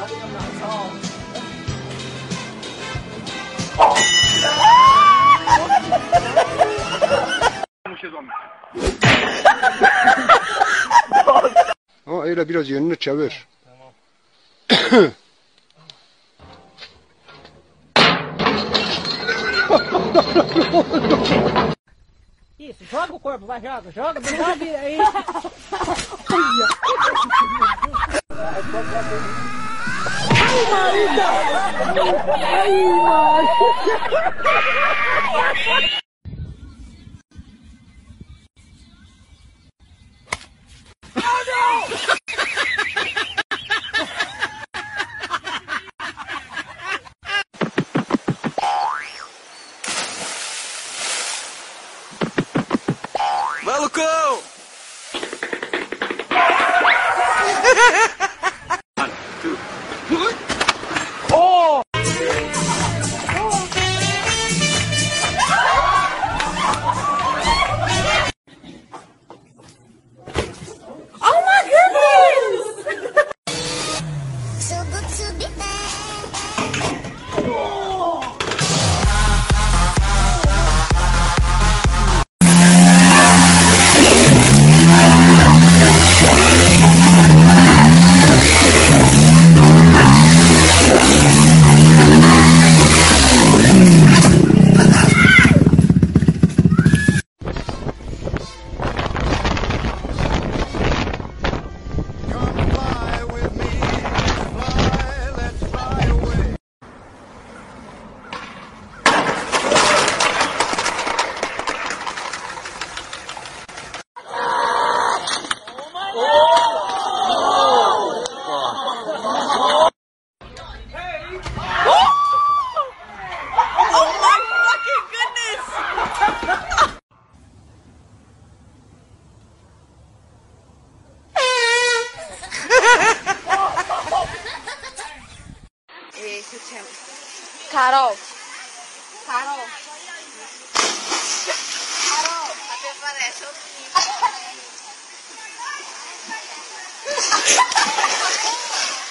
Öyle biraz yönünü çevir. Isso, joga o corpo, vai, joga, joga, vira aí. Ai, Marita! Ai, Marita! Malucão! Oh! Oh my goodness! So good to be back. Carol. Carol. Carol. Até parece outro.